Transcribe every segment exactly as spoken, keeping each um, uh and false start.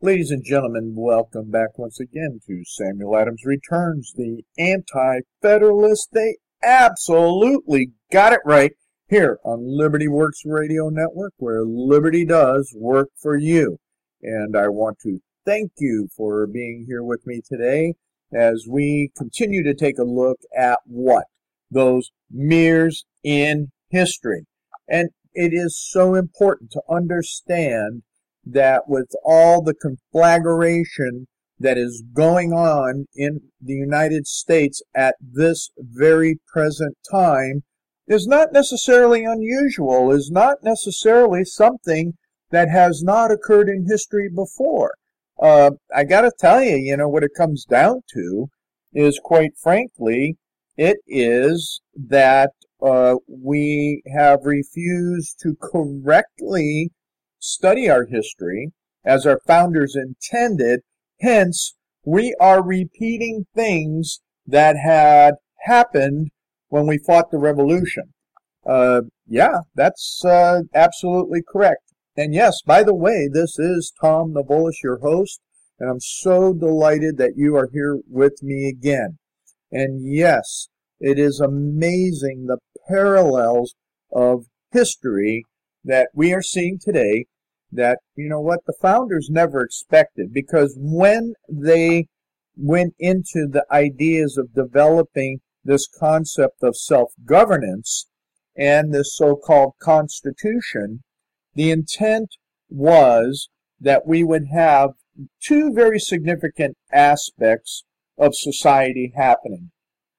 Ladies and gentlemen, welcome back once again to Samuel Adams Returns, the Anti-Federalist. They absolutely got it right here on Liberty Works Radio Network, where liberty does work for you. And I want to thank you for being here with me today as we continue to take a look at what? Those mirrors in history. And it is so important to understand that with all the conflagration that is going on in the United States at this very present time is not necessarily unusual, is not necessarily something that has not occurred in history before. Uh, I gotta tell you, you know, what it comes down to is, quite frankly, it is that uh, we have refused to correctly study our history as our founders intended. Hence, we are repeating things that had happened when we fought the revolution. Uh, yeah, that's uh, absolutely correct. And yes, by the way, this is Tom Navolis, your host, and I'm so delighted that you are here with me again. And yes, it is amazing the parallels of history that we are seeing today that, you know what, the founders never expected, because when they went into the ideas of developing this concept of self-governance and this so-called Constitution, the intent was that we would have two very significant aspects of society happening.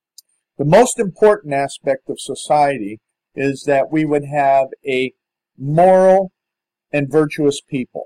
The most important aspect of society is that we would have a moral and virtuous people.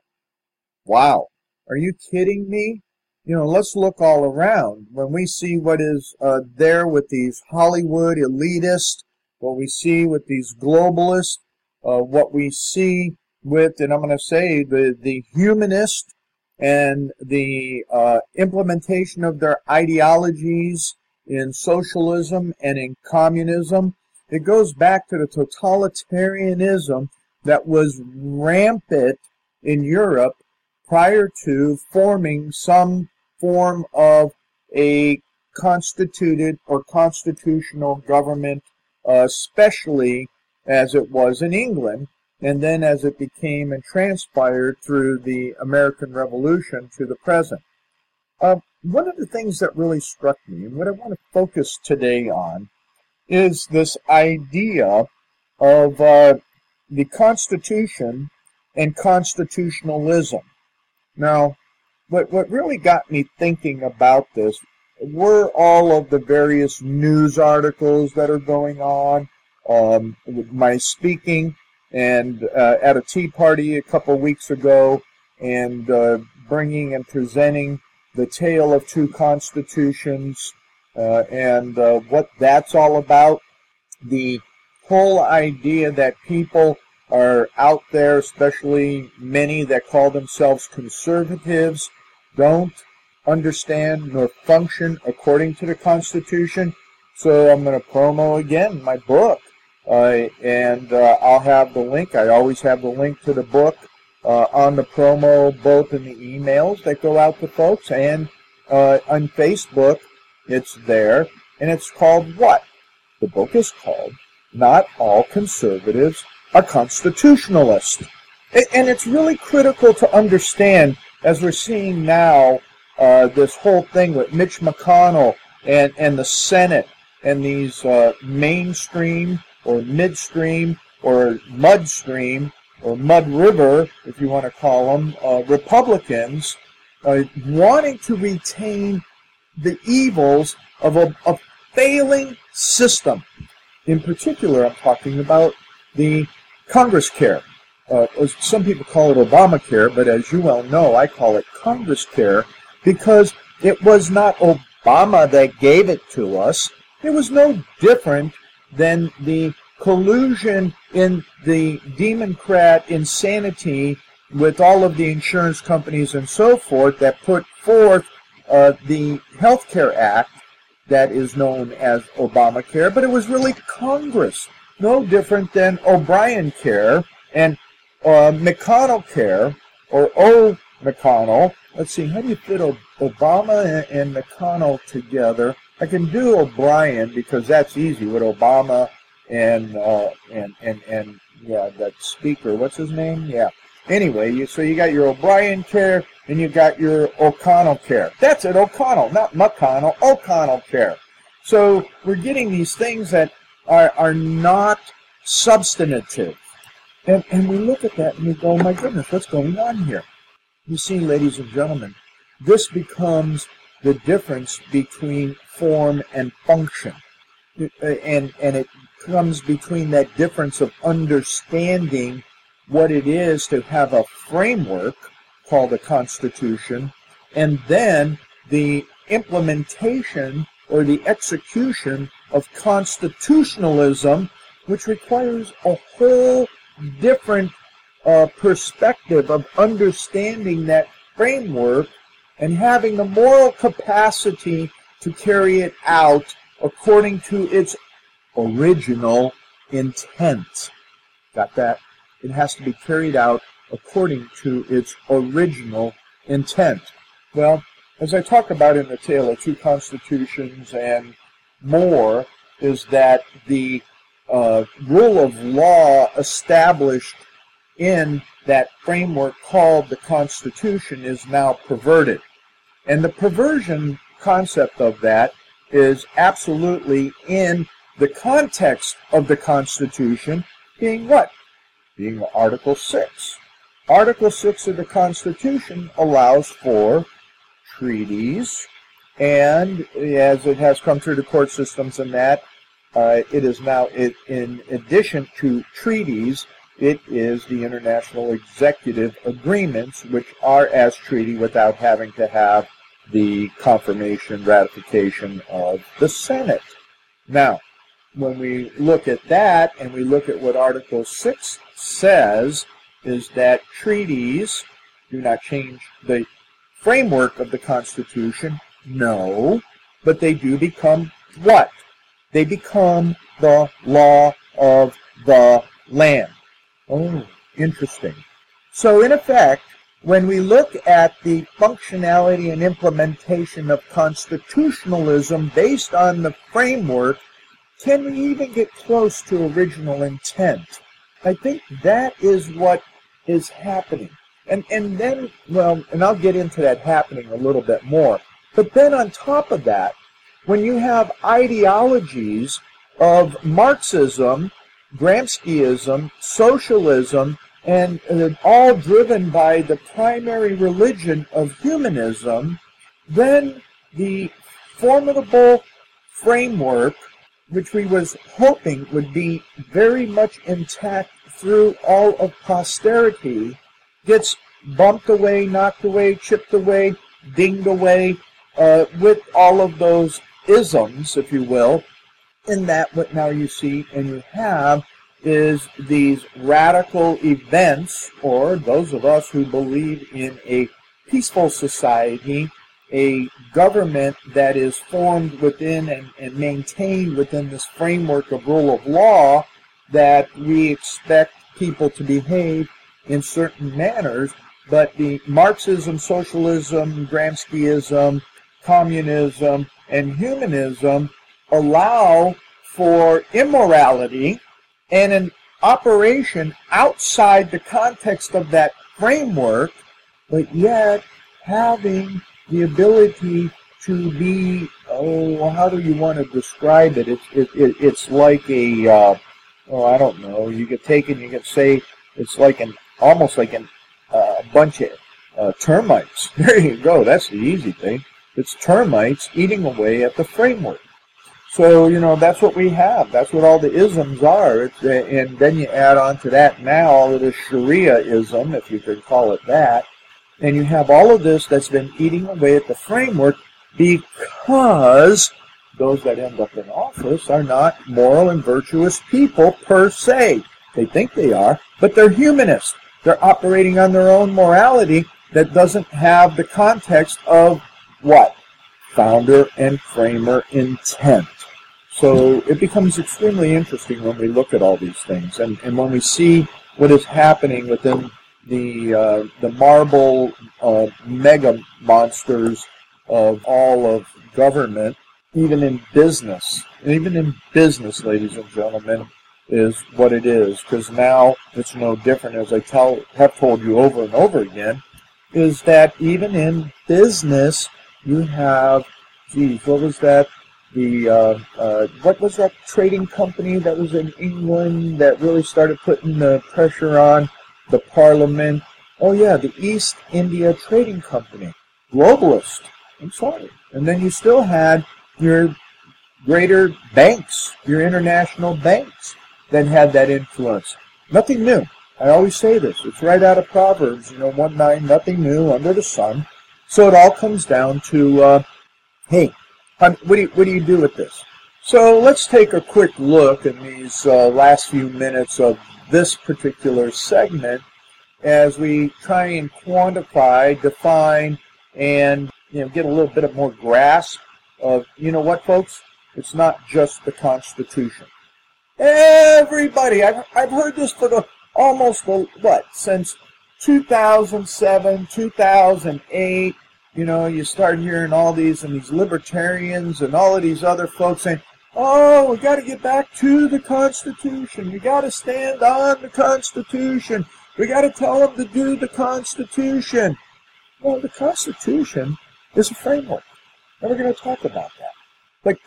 Wow. Are you kidding me? You know, let's look all around. When we see what is uh, there with these Hollywood elitists, what we see with these globalists, uh, what we see with, and I'm going to say, the, the humanist and the uh, implementation of their ideologies in socialism and in communism, it goes back to the totalitarianism that was rampant in Europe prior to forming some form of a constituted or constitutional government, uh, especially as it was in England, and then as it became and transpired through the American Revolution to the present. Uh, one of the things that really struck me, and what I want to focus today on, is this idea of uh, the Constitution and constitutionalism. Now, what what really got me thinking about this were all of the various news articles that are going on, um, with my speaking and uh, at a tea party a couple weeks ago, and uh, bringing and presenting the tale of two constitutions, uh, and uh, what that's all about. The whole idea that people are out there, especially many that call themselves conservatives, don't understand nor function according to the Constitution. So I'm going to promo again my book, uh, and uh, I'll have the link. I always have the link to the book uh, on the promo, both in the emails that go out to folks and uh, on Facebook. It's there, and it's called what? The book is called Not All Conservatives Are Constitutionalists. And it's really critical to understand, as we're seeing now, uh, this whole thing with Mitch McConnell and, and the Senate and these uh, mainstream or midstream or mudstream or mud river, if you want to call them, uh, Republicans uh, wanting to retain the evils of a, a failing system. In particular, I'm talking about the Congress Care. Uh, some people call it Obamacare, but as you well know, I call it Congress Care because it was not Obama that gave it to us. It was no different than the collusion in the Democrat insanity with all of the insurance companies and so forth that put forth uh, the Health Care Act that is known as Obamacare, but it was really Congress, no different than O'Brien Care and uh, McConnell Care, or McConnell. Let's see, how do you fit Obama and McConnell together? I can do O'Brien because that's easy with Obama and uh, and and and yeah, that speaker. What's his name? Yeah. Anyway, you, so you got your O'Brien care and you got your O'Connell care. That's it, O'Connell, not McConnell. O'Connell care. So we're getting these things that are are not substantive, and and we look at that and we go, my goodness, what's going on here? You see, ladies and gentlemen, this becomes the difference between form and function. And, and it comes between that difference of understanding what it is to have a framework called a constitution, and then the implementation or the execution of constitutionalism, which requires a whole different uh, perspective of understanding that framework and having the moral capacity to carry it out according to its original intent. Got that? It has to be carried out according to its original intent. Well, as I talk about in the Tale of Two Constitutions and more, is that the uh, rule of law established in that framework called the Constitution is now perverted. And the perversion concept of that is absolutely in the context of the Constitution being what? Being Article six. Article six of the Constitution allows for treaties, and as it has come through the court systems and that, uh, it is now, it, in addition to treaties, it is the international executive agreements, which are as treaty without having to have the confirmation, ratification of the Senate. Now, when we look at that and we look at what Article six says, is that treaties do not change the framework of the Constitution. No, but they do become what? They become the law of the land. Oh, interesting. So in effect, when we look at the functionality and implementation of constitutionalism based on the framework, can we even get close to original intent? I think that is what is happening. And and then, well, and I'll get into that happening a little bit more. But then on top of that, when you have ideologies of Marxism, Gramsciism, socialism, and uh, all driven by the primary religion of humanism, then the formidable framework, which we was hoping would be very much intact through all of posterity, gets bumped away, knocked away, chipped away, dinged away, uh, with all of those isms, if you will. In that, what now you see and you have is these radical events, or those of us who believe in a peaceful society, a government that is formed within and, and maintained within this framework of rule of law, that we expect people to behave in certain manners, but the Marxism, socialism, Gramsciism, communism, and humanism allow for immorality and an operation outside the context of that framework, but yet having the ability to be, oh, how do you want to describe it? It's it, it, it's like a, uh, oh, I don't know. You could take it and you could say it's like an, almost like an, uh, a bunch of uh, termites. There you go. That's the easy thing. It's termites eating away at the framework. So, you know, that's what we have. That's what all the isms are. It's, uh, and then you add on to that now all of the Sharia-ism, if you could call it that. And you have all of this that's been eating away at the framework because those that end up in office are not moral and virtuous people per se. They think they are, but they're humanists. They're operating on their own morality that doesn't have the context of what? Founder and framer intent. So it becomes extremely interesting when we look at all these things, and, and when we see what is happening within the uh, the marble uh, mega monsters of all of government, even in business, and even in business, ladies and gentlemen, is what it is. Because now it's no different, as I tell have told you over and over again, is that even in business you have, geez, what was that? The uh, uh, what was that trading company that was in England that really started putting the pressure on the Parliament? Oh yeah, the East India Trading Company, globalist. I'm sorry. And then you still had your greater banks, your international banks that had that influence. Nothing new. I always say this. It's right out of Proverbs, you know, one nine, nothing new under the sun. So it all comes down to, uh, hey, what do you, what do you do with this? So let's take a quick look in these uh, last few minutes of this particular segment as we try and quantify, define, and you know, get a little bit of more grasp of, you know what, folks? It's not just the Constitution. Everybody, I've, I've heard this for the almost, the, what, since two thousand seven, two thousand eight, you know, you start hearing all these and these libertarians and all of these other folks saying, oh, we got to get back to the Constitution. We got to stand on the Constitution. We got to tell them to do the Constitution. Well, the Constitution is a framework, and we're going to talk about that. But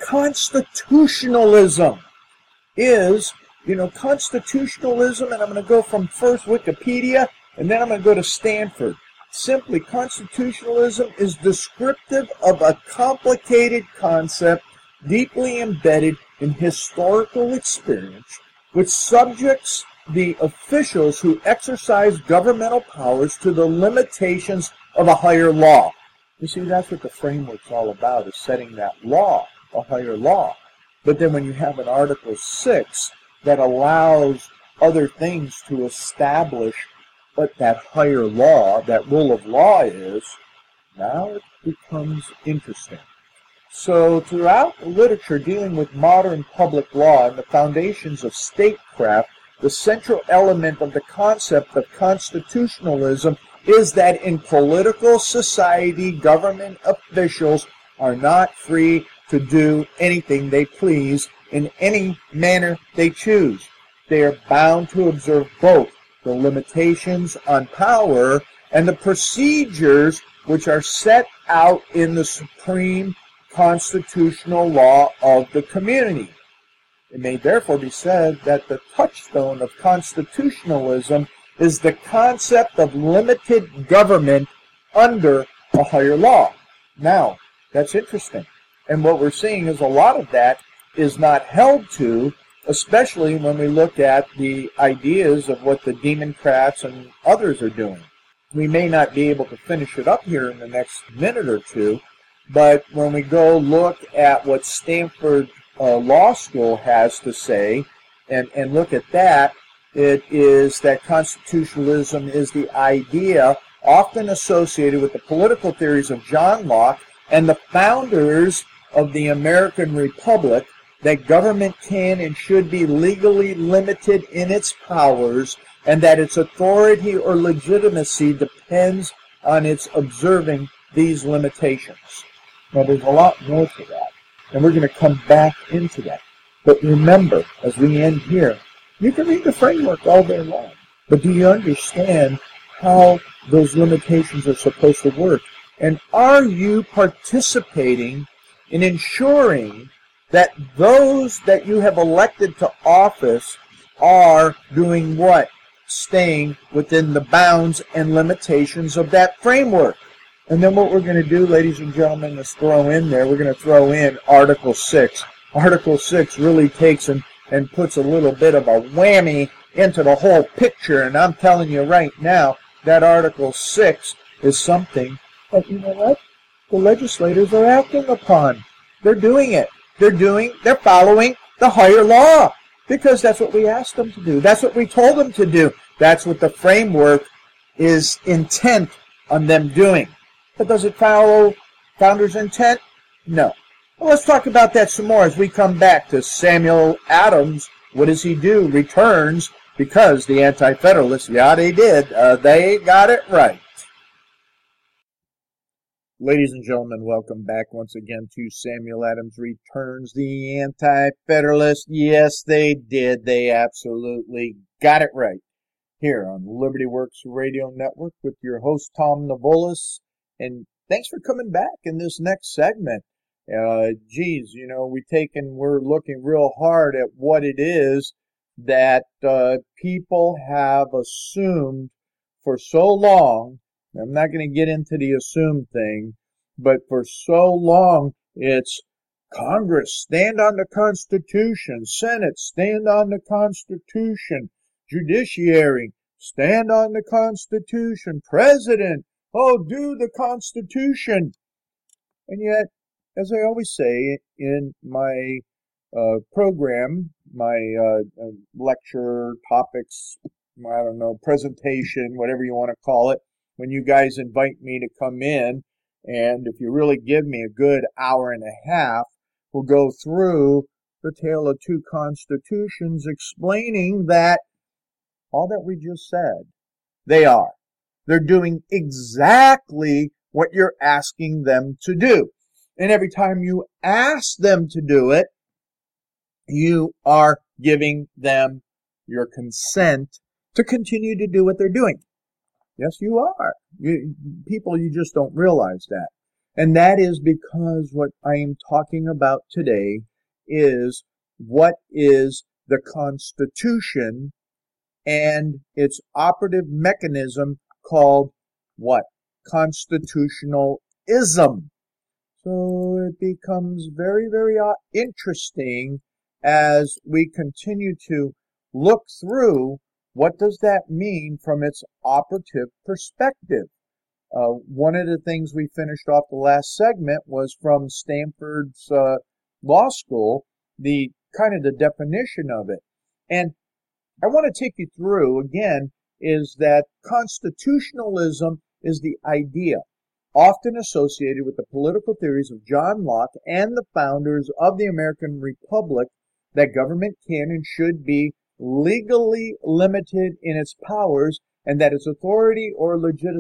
constitutionalism is, you know, constitutionalism, and I'm going to go from first Wikipedia, and then I'm going to go to Stanford. Simply, constitutionalism is descriptive of a complicated concept deeply embedded in historical experience, which subjects the officials who exercise governmental powers to the limitations of a higher law. You see, that's what the framework's all about, is setting that law, a higher law. But then when you have an Article six that allows other things to establish what that higher law, that rule of law is, now it becomes interesting. So throughout the literature dealing with modern public law and the foundations of statecraft, the central element of the concept of constitutionalism is that in political society, government officials are not free to do anything they please in any manner they choose. They are bound to observe both the limitations on power and the procedures which are set out in the supreme constitutional law of the community. It may therefore be said that the touchstone of constitutionalism is the concept of limited government under a higher law. Now, that's interesting. And what we're seeing is a lot of that is not held to, especially when we look at the ideas of what the Democrats and others are doing. We may not be able to finish it up here in the next minute or two, but when we go look at what Stanford uh, Law School has to say, and, and look at that, it is that constitutionalism is the idea often associated with the political theories of John Locke and the founders of the American Republic, that government can and should be legally limited in its powers, and that its authority or legitimacy depends on its observing these limitations. Now, there's a lot more to that, and we're going to come back into that. But remember, as we end here, you can read the framework all day long, but do you understand how those limitations are supposed to work? And are you participating in ensuring that those that you have elected to office are doing what? Staying within the bounds and limitations of that framework. And then what we're going to do, ladies and gentlemen, is throw in there, we're going to throw in Article six. Article six really takes and, and puts a little bit of a whammy into the whole picture. And I'm telling you right now, that Article six is something that, you know what, the legislators are acting upon. They're doing it. They're doing, they're following the higher law, because that's what we asked them to do. That's what we told them to do. That's what the framework is intent on them doing. But does it follow founders' intent? No. Well, let's talk about that some more as we come back to Samuel Adams. What does he do? Returns because the Anti-Federalists, yeah, they did. Uh, they got it right. Ladies and gentlemen, welcome back once again to Samuel Adams Returns, the Anti-Federalists. Yes, they did. They absolutely got it right. Here on Liberty Works Radio Network with your host, Tom Navolis. And thanks for coming back in this next segment. Uh, geez, you know, we taken, we're looking real hard at what it is that uh, people have assumed for so long. I'm not going to get into the assumed thing, but for so long, it's Congress, stand on the Constitution. Senate, stand on the Constitution. Judiciary, stand on the Constitution. President, oh, do the Constitution. And yet, as I always say in my uh, program, my uh, lecture, topics, I don't know, presentation, whatever you want to call it, when you guys invite me to come in, and if you really give me a good hour and a half, we'll go through the Tale of Two Constitutions, explaining that all that we just said, they are. They're doing exactly what you're asking them to do. And every time you ask them to do it, you are giving them your consent to continue to do what they're doing. Yes, you are. You, people, you just don't realize that. And that is because what I am talking about today is what is the Constitution and its operative mechanism called what? Constitutionalism. So it becomes very, very interesting as we continue to look through what does that mean from its operative perspective. Uh, one of the things we finished off the last segment was from Stanford's uh, law school, the kind of the definition of it. And I want to take you through, again, is that constitutionalism is the idea often associated with the political theories of John Locke and the founders of the American Republic that government can and should be legally limited in its powers and that its authority or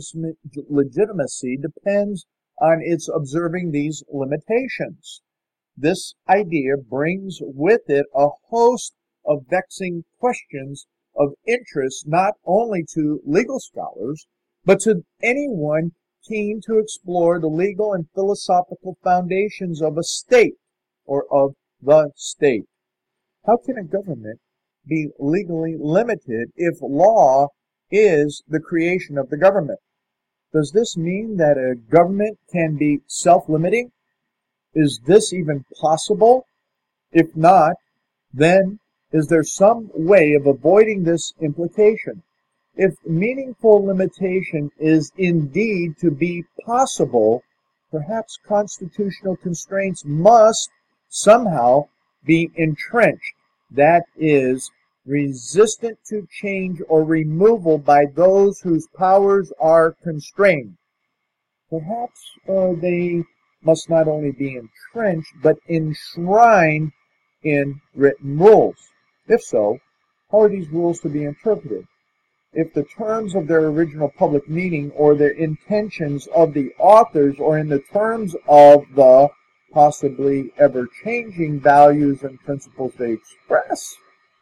legitimacy depends on its observing these limitations. This idea brings with it a host of vexing questions of interest not only to legal scholars, but to anyone keen to explore the legal and philosophical foundations of a state or of the state. How can a government be legally limited if law is the creation of the government? Does this mean that a government can be self-limiting? Is this even possible? If not, then is there some way of avoiding this implication? If meaningful limitation is indeed to be possible, perhaps constitutional constraints must somehow be entrenched, that is, resistant to change or removal by those whose powers are constrained. Perhaps uh, they must not only be entrenched, but enshrined in written rules. If so, how are these rules to be interpreted? If the terms of their original public meaning or the intentions of the authors or in the terms of the possibly ever-changing values and principles they express,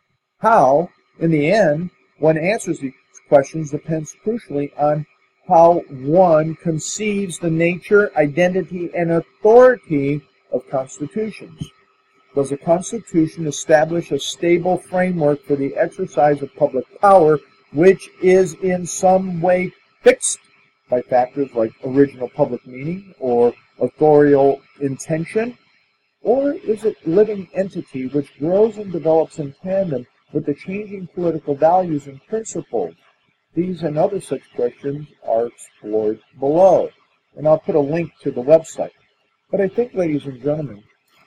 how, in the end, one answers these questions depends crucially on how one conceives the nature, identity, and authority of constitutions. Does a constitution establish a stable framework for the exercise of public power which is in some way fixed by factors like original public meaning or authorial intention? Or is it a living entity which grows and develops in tandem with the changing political values and principles? These and other such questions are explored below. And I'll put a link to the website. But I think, ladies and gentlemen,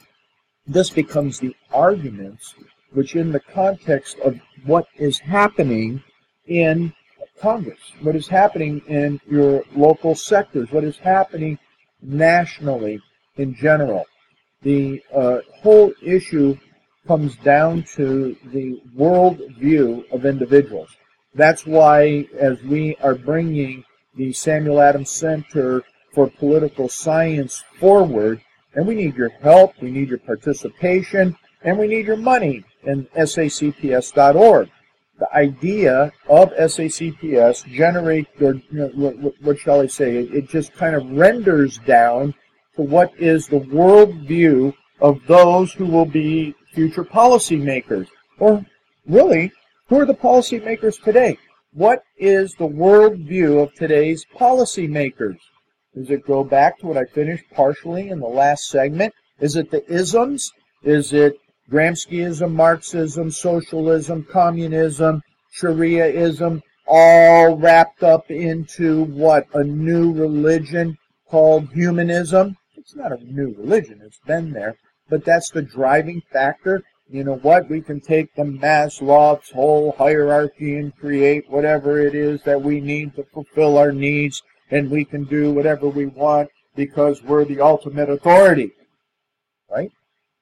this becomes the arguments which in the context of what is happening in Congress, what is happening in your local sectors, what is happening nationally in general. The uh, whole issue comes down to the world view of individuals. That's why, as we are bringing the Samuel Adams Center for Political Science forward, and we need your help, we need your participation, and we need your money in S A C P S dot org. The idea of S A C P S generate, or you know, what, what shall I say, it, it just kind of renders down to what is the worldview of those who will be future policymakers. Or really, who are the policymakers today? What is the worldview of today's policymakers? Does it go back to what I finished partially in the last segment? Is it the isms? Is it Gramsciism, Marxism, socialism, communism, Shariaism, all wrapped up into what? A new religion called humanism? It's not a new religion. It's been there. But that's the driving factor. You know what? We can take the Maslow's whole hierarchy and create whatever it is that we need to fulfill our needs, and we can do whatever we want because we're the ultimate authority. Right?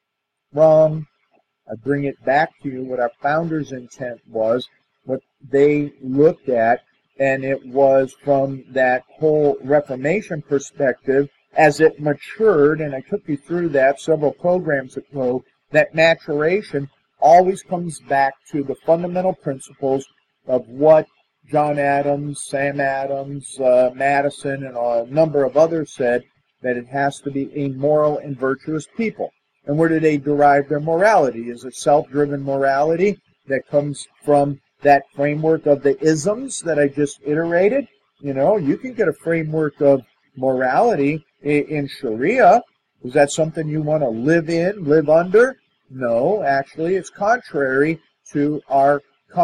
Wrong. I bring it back to you what our founders' intent was, what they looked at, and it was from that whole Reformation perspective as it matured, and I took you through that several programs ago. That maturation always comes back to the fundamental principles of what John Adams, Sam Adams, uh, Madison, and a number of others said, that it has to be a moral and virtuous people. And where do they derive their morality? Is it self-driven morality that comes from that framework of the isms that I just iterated? You know, you can get a framework of morality in Sharia. Is that something you want to live in, live under? No, actually, it's contrary to our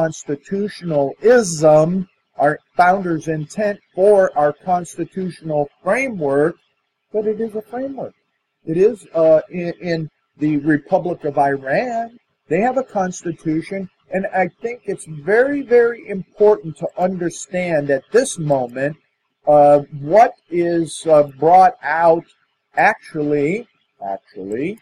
constitutionalism, our founders' intent for our constitutional framework, but it is a framework. It is uh, in, in the Republic of Iran. They have a constitution, and I think it's very, very important to understand at this moment uh, what is uh, brought out actually, actually,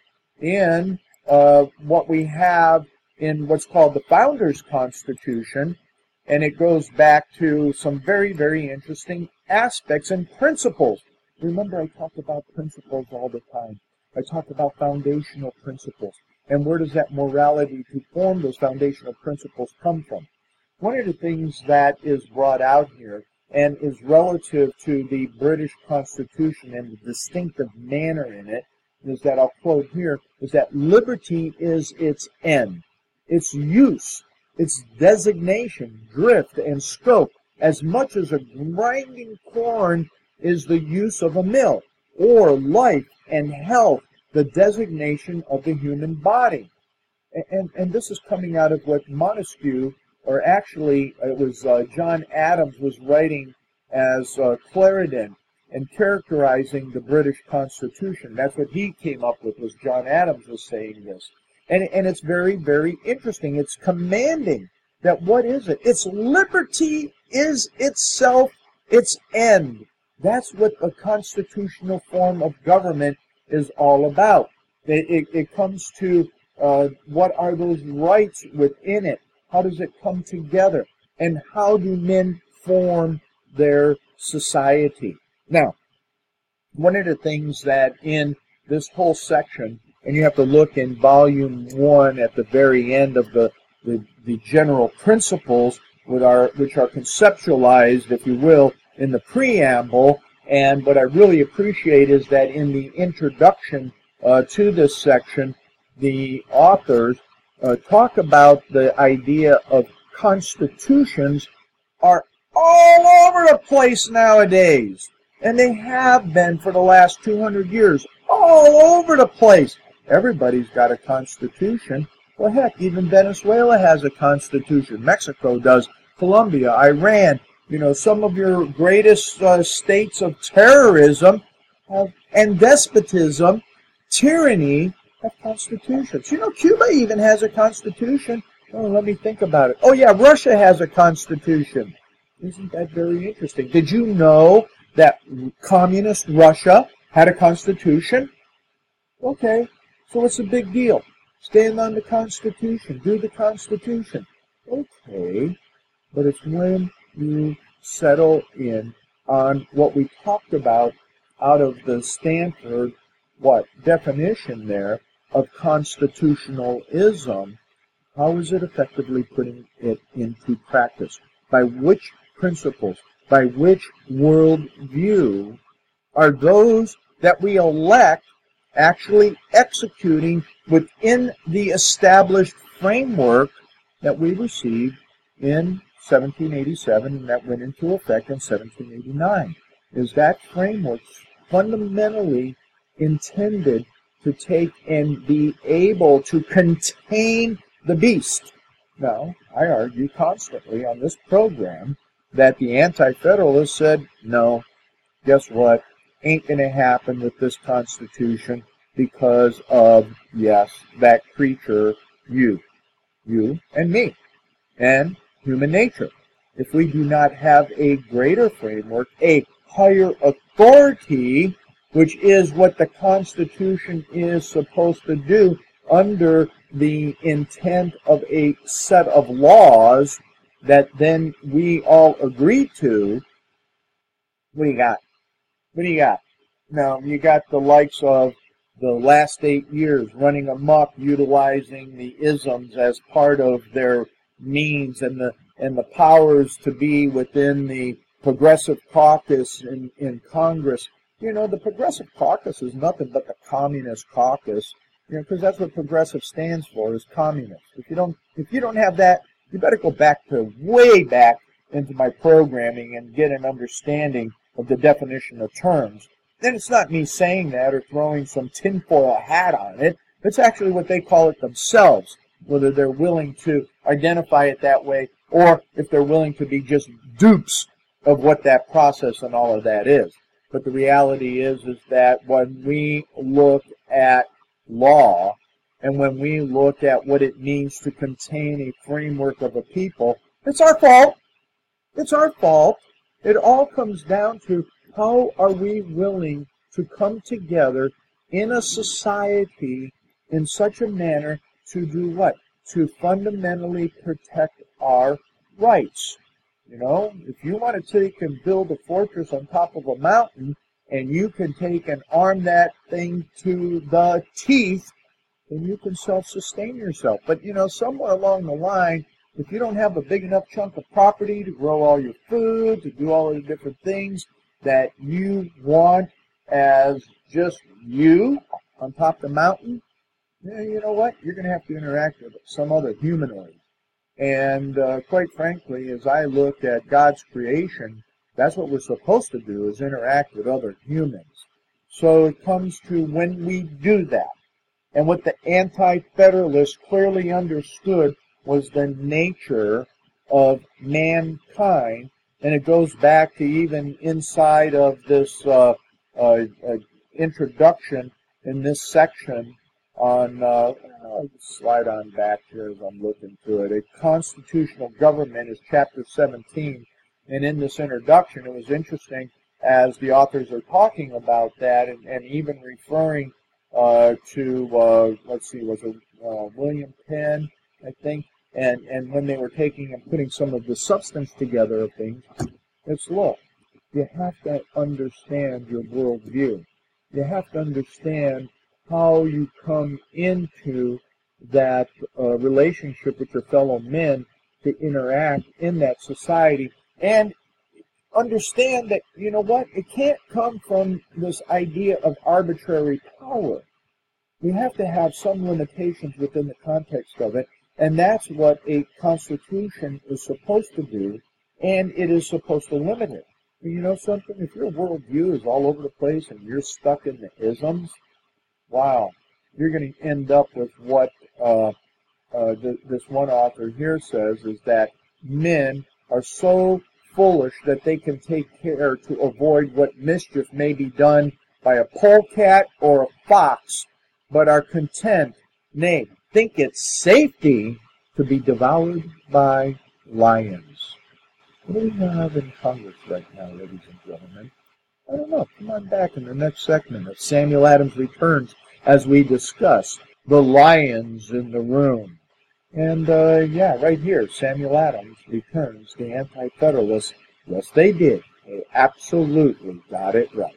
in uh, what we have in what's called the Founders' Constitution, and it goes back to some very, very interesting aspects and principles. Remember, I talk about principles all the time. I talk about foundational principles. And where does that morality to form those foundational principles come from? One of the things that is brought out here and is relative to the British Constitution and the distinctive manner in it is that, I'll quote here, is that liberty is its end, its use, its designation, drift, and scope, as much as a grinding corn is the use of a mill, or life and health, the designation of the human body. And, and, and this is coming out of what Montesquieu, or actually it was uh, John Adams, was writing as uh, Clarendon and characterizing the British Constitution. That's what he came up with, was John Adams was saying this. And, and it's very, very interesting. It's commanding that what is it? It's liberty is itself its end. That's what a constitutional form of government is all about. It, it, it comes to uh, what are those rights within it? How does it come together? And how do men form their society? Now, one of the things that in this whole section, and you have to look in volume one at the very end of the, the, the general principles which are, which are conceptualized, if you will, in the preamble. And what I really appreciate is that in the introduction uh, to this section, the authors uh, talk about the idea of constitutions are all over the place nowadays. And they have been for the last two hundred years, all over the place. Everybody's got a constitution. Well, heck, even Venezuela has a constitution. Mexico does. Colombia, Iran. You know, some of your greatest uh, states of terrorism have, and despotism, tyranny, have constitutions. You know, Cuba even has a constitution. Oh, let me think about it. Oh, yeah, Russia has a constitution. Isn't that very interesting? Did you know that communist Russia had a constitution? Okay, so it's a big deal. stand on the Constitution, do the Constitution. Okay, but it's when you settle in on what we talked about out of the Stanford, what, definition there of constitutionalism. How is it effectively putting it into practice? By which principles, by which worldview are those that we elect actually executing within the established framework that we received in seventeen eighty-seven and that went into effect in seventeen eighty-nine? Is that framework fundamentally intended to take and be able to contain the beast? Now, I argue constantly on this program that the Anti-Federalists said, no, guess what? Ain't going to happen with this Constitution because of, yes, that creature, you, you and me, and human nature. If we do not have a greater framework, a higher authority, which is what the Constitution is supposed to do under the intent of a set of laws that then we all agree to, what do you got? What do you got? Now, you got the likes of the last eight years running amok, utilizing the isms as part of their means and the and the powers to be within the Progressive Caucus in, in Congress. You know, the Progressive Caucus is nothing but the Communist Caucus, you know, because that's what progressive stands for, is communist. If you don't, if you don't have that, you better go back to way back into my programming and get an understanding of the definition of terms. Then it's not me saying that or throwing some tinfoil hat on it. It's actually what they call it themselves, whether they're willing to identify it that way or if they're willing to be just dupes of what that process and all of that is. But the reality is, is that when we look at law and when we look at what it means to contain a framework of a people, it's our fault. It's our fault. It all comes down to how are we willing to come together in a society in such a manner to do what? To fundamentally protect our rights. You know, if you want to take and build a fortress on top of a mountain and you can take and arm that thing to the teeth, then you can self-sustain yourself. But, you know, somewhere along the line, if you don't have a big enough chunk of property to grow all your food, to do all of the different things that you want as just you on top of the mountain, yeah, you know what? You're going to have to interact with some other humanoid. And uh, quite frankly, as I look at God's creation, that's what we're supposed to do, is interact with other humans. So it comes to when we do that. And what the Anti-Federalists clearly understood was the nature of mankind. And it goes back to even inside of this uh, uh, uh, introduction in this section on, uh, I'll slide on back here as I'm looking through it. A constitutional government is chapter seventeen. And in this introduction, it was interesting as the authors are talking about that and, and even referring uh, to, uh, let's see, was it uh, William Penn, I think, and, and when they were taking and putting some of the substance together of things, it's, look, you have to understand your worldview. You have to understand how you come into that uh, relationship with your fellow men to interact in that society, and understand that, you know what, it can't come from this idea of arbitrary power. You have to have some limitations within the context of it, and that's what a constitution is supposed to do, and it is supposed to limit it. You know something? If your worldview is all over the place and you're stuck in the isms, wow, you're going to end up with what uh, uh, th- this one author here says, is that men are so foolish that they can take care to avoid what mischief may be done by a polecat or a fox, but are content, nay, think it safety to be devoured by lions. What do we have in Congress right now, ladies and gentlemen? I don't know. Come on back in the next segment of Samuel Adams Returns as we discuss the lions in the room. And, uh, yeah, right here, Samuel Adams returns the Anti-Federalists. Yes, they did. They absolutely got it right.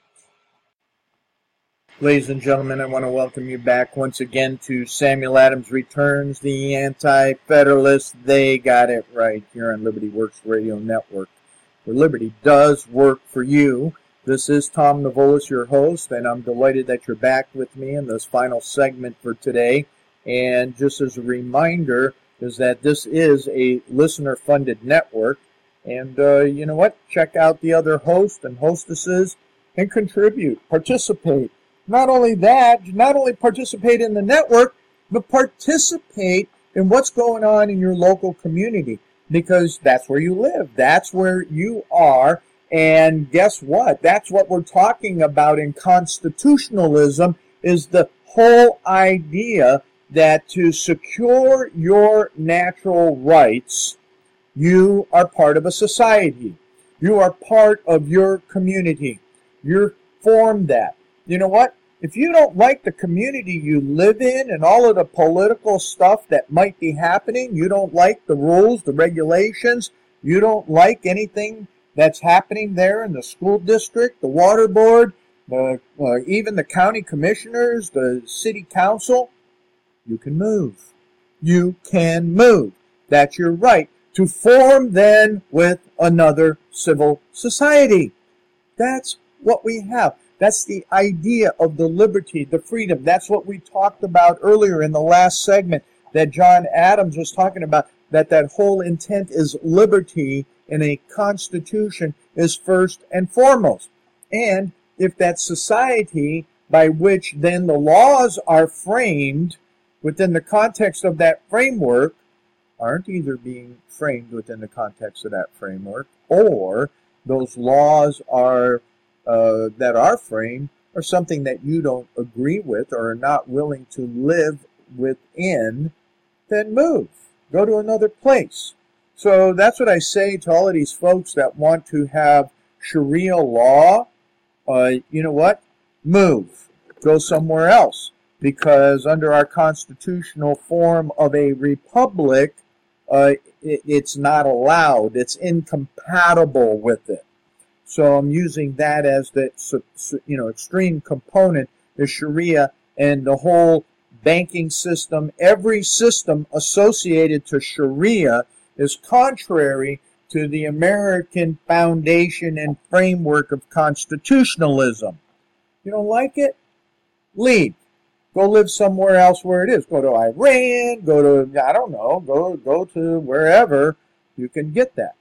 Ladies and gentlemen, I want to welcome you back once again to Samuel Adams Returns the Anti-Federalists. They got it right here on Liberty Works Radio Network, where liberty does work for you. This is Tom Navolis, your host, and I'm delighted that you're back with me in this final segment for today. And just as a reminder, is that this is a listener-funded network. And uh, you know what? Check out the other hosts and hostesses and contribute, participate. Not only that, not only participate in the network, but participate in what's going on in your local community, because that's where you live. That's where you are. And guess what? That's what we're talking about in constitutionalism, is the whole idea that to secure your natural rights, you are part of a society. You are part of your community. You're formed that. You know what? If you don't like the community you live in and all of the political stuff that might be happening, you don't like the rules, the regulations, you don't like anything that's happening there in the school district, the water board, the, uh, even the county commissioners, the city council, you can move. You can move. That's your right to form then with another civil society. That's what we have. That's the idea of the liberty, the freedom. That's what we talked about earlier in the last segment that John Adams was talking about, that that whole intent is liberty in a constitution is first and foremost. And if that society by which then the laws are framed within the context of that framework aren't either being framed within the context of that framework, or those laws are uh, that are framed are something that you don't agree with or are not willing to live within, then move. Go to another place. So that's what I say to all of these folks that want to have Sharia law. Uh, you know what? Move. Go somewhere else. Because under our constitutional form of a republic, uh, it, it's not allowed. It's incompatible with it. So I'm using that as the you know extreme component, the Sharia and the whole banking system. Every system associated to Sharia is contrary to the American foundation and framework of constitutionalism. You don't like it? Leave. Go live somewhere else where it is. Go to Iran, go to, I don't know, go, go to wherever you can get that.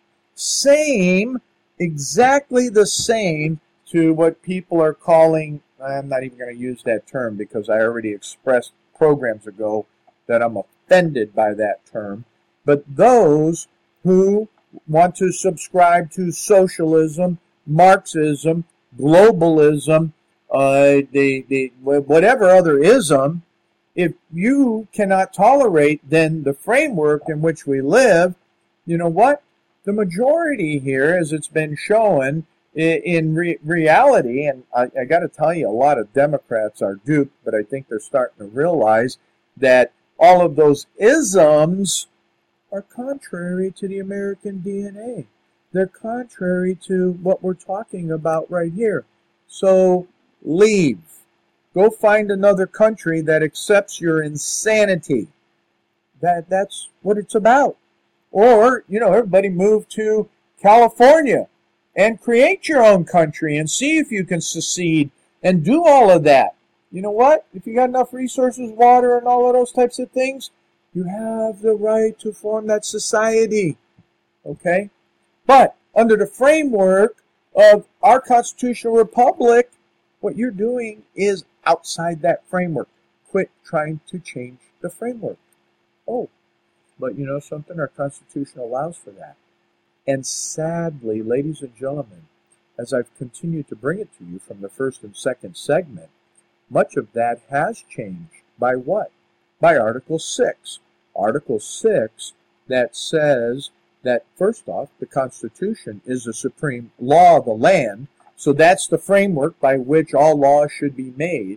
Same, exactly the same to what people are calling, I'm not even going to use that term because I already expressed programs ago that I'm offended by that term. But those who want to subscribe to socialism, Marxism, globalism, uh, the, the whatever other ism, if you cannot tolerate then the framework in which we live, you know what? The majority here, as it's been shown in, in re- reality, and I, I got to tell you, a lot of Democrats are duped, but I think they're starting to realize that all of those isms are contrary to the American D N A. They're contrary to what we're talking about right here. So leave. Go find another country that accepts your insanity. That that's what it's about. Or, you know, everybody move to California and create your own country and see if you can secede and do all of that. You know what? If you got enough resources, water, and all of those types of things, you have the right to form that society. Okay? But under the framework of our constitutional republic, what you're doing is outside that framework. Quit trying to change the framework. Oh, but you know something? Our Constitution allows for that. And sadly, ladies and gentlemen, as I've continued to bring it to you from the first and second segment, much of that has changed. By what? By Article six. Article six that says that, first off, the Constitution is the supreme law of the land, so that's the framework by which all laws should be made.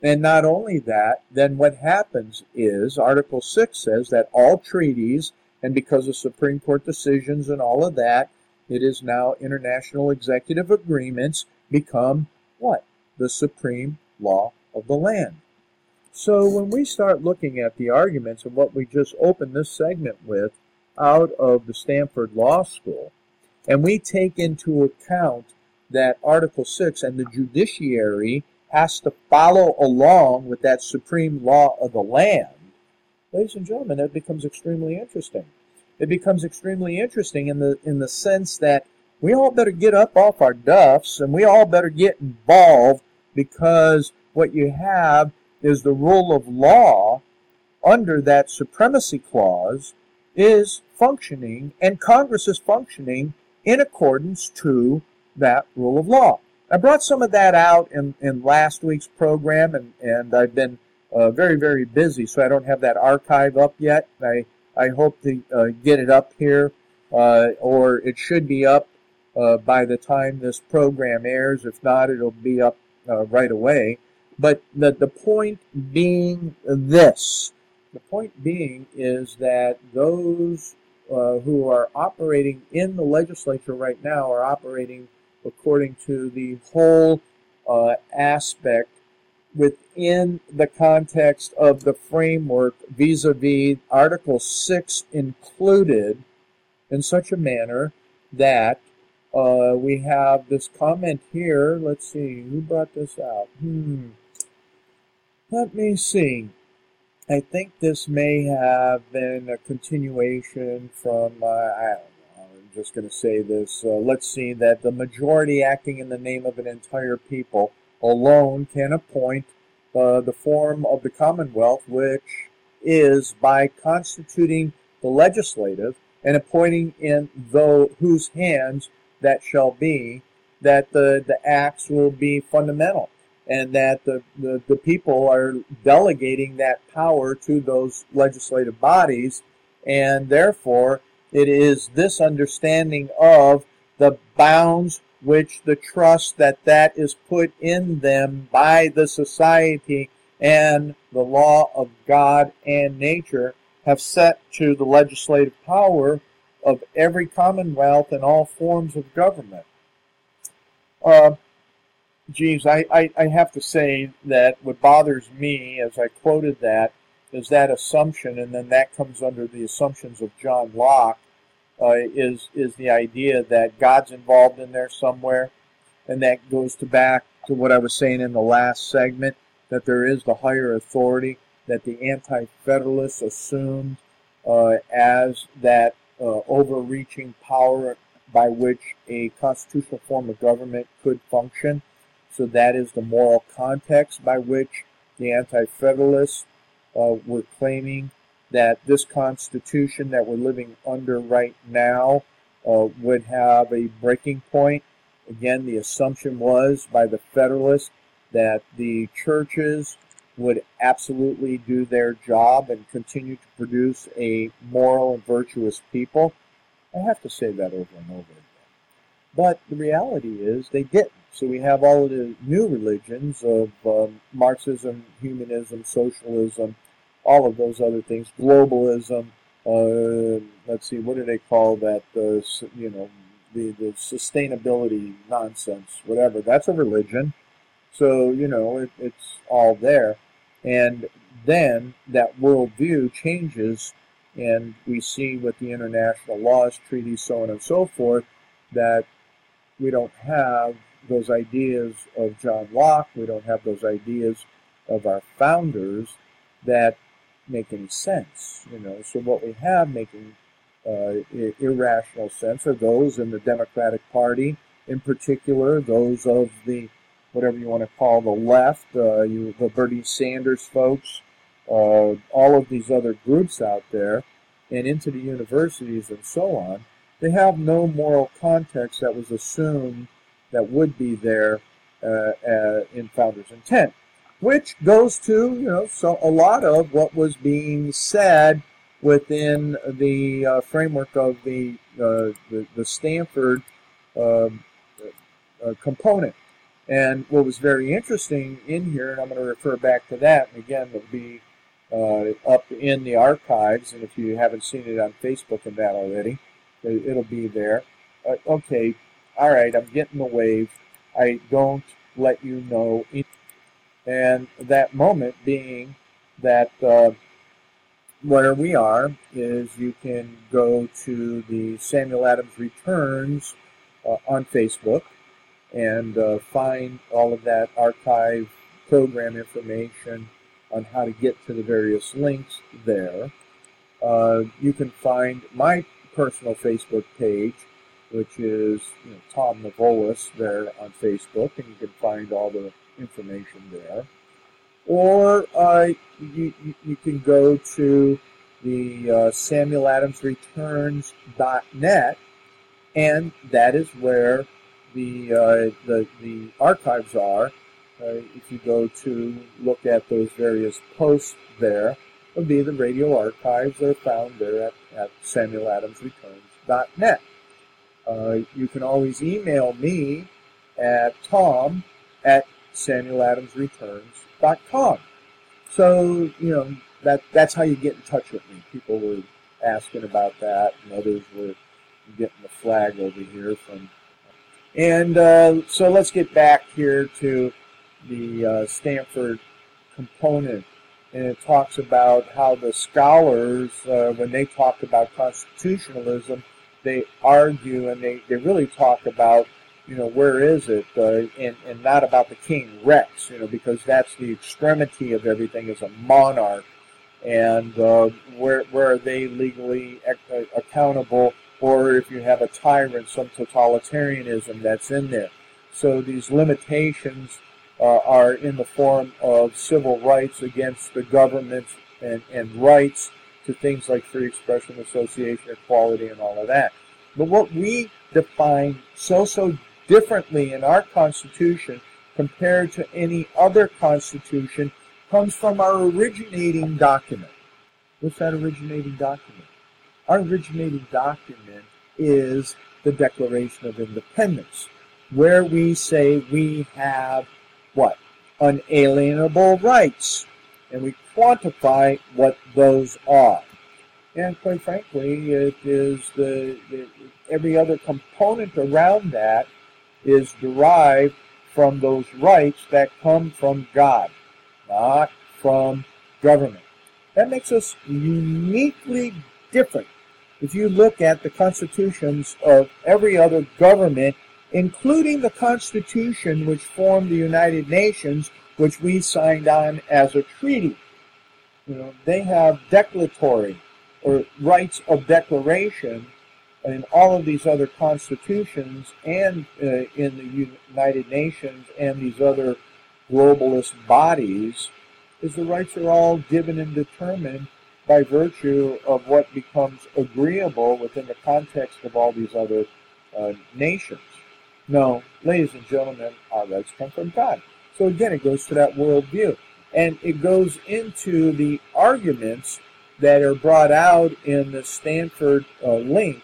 And not only that, then what happens is Article six says that all treaties, and because of Supreme Court decisions and all of that, it is now international executive agreements become what? The supreme law of the land. So when we start looking at the arguments of what we just opened this segment with out of the Stanford Law School, and we take into account that Article six and the judiciary has to follow along with that supreme law of the land, ladies and gentlemen, it becomes extremely interesting. It becomes extremely interesting in the in the sense that we all better get up off our duffs and we all better get involved, because what you have is the rule of law under that supremacy clause is functioning, and Congress is functioning in accordance to that rule of law. I brought some of that out in, in last week's program, and, and I've been uh, very, very busy, so I don't have that archive up yet. I, I hope to uh, get it up here, uh, or it should be up uh, by the time this program airs. If not, it'll be up uh, right away. But the, the point being this. The point being is that those uh, who are operating in the legislature right now are operating according to the whole uh, aspect within the context of the framework vis-a-vis Article six included, in such a manner that uh, we have this comment here. Let's see, who brought this out? Hmm. Let me see. I think this may have been a continuation from, uh, I don't know, I'm just going to say this. Uh, let's see, that the majority acting in the name of an entire people alone can appoint uh, the form of the Commonwealth, which is by constituting the legislative and appointing in though whose hands that shall be, that the, the acts will be fundamental, and that the, the, the people are delegating that power to those legislative bodies, and therefore it is this understanding of the bounds which the trust that that is put in them by the society and the law of God and nature have set to the legislative power of every commonwealth and all forms of government. Uh, Geez, I, I, I have to say that what bothers me as I quoted that is that assumption, and then that comes under the assumptions of John Locke, uh, is is the idea that God's involved in there somewhere, and that goes to back to what I was saying in the last segment, that there is the higher authority that the Anti-Federalists assumed uh, as that uh, overreaching power by which a constitutional form of government could function. So that is the moral context by which the Anti-Federalists uh, were claiming that this Constitution that we're living under right now uh, would have a breaking point. Again, the assumption was by the Federalists that the churches would absolutely do their job and continue to produce a moral and virtuous people. I have to say that over and over again. But the reality is they didn't. So we have all of the new religions of um, Marxism, humanism, socialism, all of those other things, globalism. Uh, let's see, what do they call that? Uh, you know, the, the sustainability nonsense, whatever. That's a religion. So, you know, it, it's all there. And then that worldview changes, and we see with the international laws, treaties, so on and so forth, that we don't have those ideas of John Locke, we don't have those ideas of our founders that make any sense, you know. So what we have making uh, irrational sense are those in the Democratic Party, in particular, those of the, whatever you want to call the left, uh, you, the Bernie Sanders folks, uh, all of these other groups out there, and into the universities and so on. They have no moral context that was assumed that would be there uh, uh, in Founders' intent, which goes to, you know, so a lot of what was being said within the uh, framework of the uh, the, the Stanford um, uh, component. And what was very interesting in here, and I'm going to refer back to that, and again, it'll be uh, up in the archives, and if you haven't seen it on Facebook and that already, it'll be there. Uh, okay, all right, I'm getting the wave. I don't let you know. And that moment being that uh, where we are is you can go to the Samuel Adams Returns uh, on Facebook and uh, find all of that archive program information on how to get to the various links there. Uh, you can find my personal Facebook page, which is you know, Tom Navolis there on Facebook, and you can find all the information there. Or uh, you, you can go to the uh, Samuel Adams Returns dot net, and that is where the uh, the, the archives are. Uh, if you go to look at those various posts there, would be the radio archives that are found there at, at Samuel Adams Returns dot net. Uh, you can always email me at tom at Samuel Adams Returns dot com. So, you know, that that's how you get in touch with me. People were asking about that, and others were getting the flag over here from. And uh, so let's get back here to the uh, Stanford component. And it talks about how the scholars, uh, when they talk about constitutionalism, they argue and they, they really talk about, you know, where is it, uh, and, and not about the King Rex, you know, because that's the extremity of everything as a monarch. And uh, where, where are they legally ac- accountable, or if you have a tyrant, some totalitarianism that's in there. So these limitations uh, are in the form of civil rights against the government and, and rights to things like free expression, association, equality, and all of that. But what we define so, so differently in our Constitution compared to any other Constitution comes from our originating document. What's that originating document? Our originating document is the Declaration of Independence, where we say we have, what? Unalienable rights. And we quantify what those are. And quite frankly, it is the, the every other component around that is derived from those rights that come from God, not from government. That makes us uniquely different. If you look at the constitutions of every other government, including the Constitution which formed the United Nations, which we signed on as a treaty, you know, they have declaratory or rights of declaration in all of these other constitutions and uh, in the United Nations and these other globalist bodies, is the rights are all given and determined by virtue of what becomes agreeable within the context of all these other uh, nations. No, ladies and gentlemen, our rights come from God. So again, it goes to that worldview. And it goes into the arguments that are brought out in the Stanford uh, link,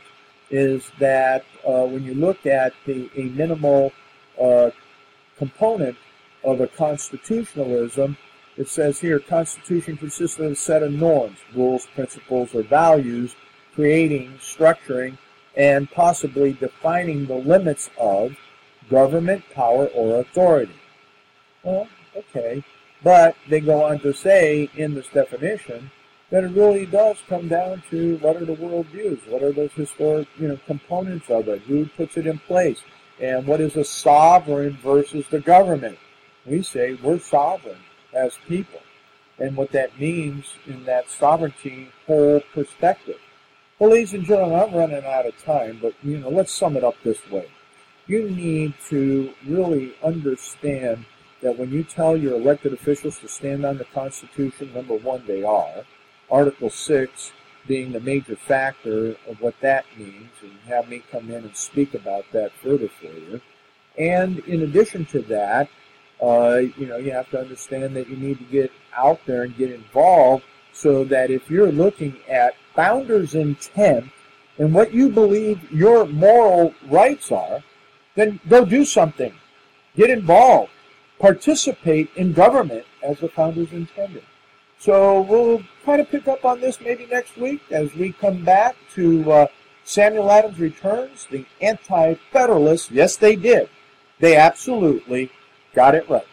is that uh, when you look at the a minimal uh, component of a constitutionalism, it says here, Constitution consists of a set of norms, rules, principles, or values, creating, structuring, and possibly defining the limits of government power or authority. Well, okay. But they go on to say in this definition that it really does come down to what are the worldviews, what are those historic, you know, components of it, who puts it in place, and what is a sovereign versus the government. We say we're sovereign as people, and what that means in that sovereignty whole perspective. Well, ladies and gentlemen, I'm running out of time, but you know, let's sum it up this way. You need to really understand that when you tell your elected officials to stand on the Constitution, number one, they are. Article six being the major factor of what that means, and have me come in and speak about that further for you. And in addition to that, uh, you know, you have to understand that you need to get out there and get involved so that if you're looking at founders' intent and what you believe your moral rights are, then go do something. get involved, participate in government as the founders intended. So we'll kind of pick up on this maybe next week as we come back to uh, Samuel Adams Returns, the Anti-Federalists. Yes, they did. They absolutely got it right.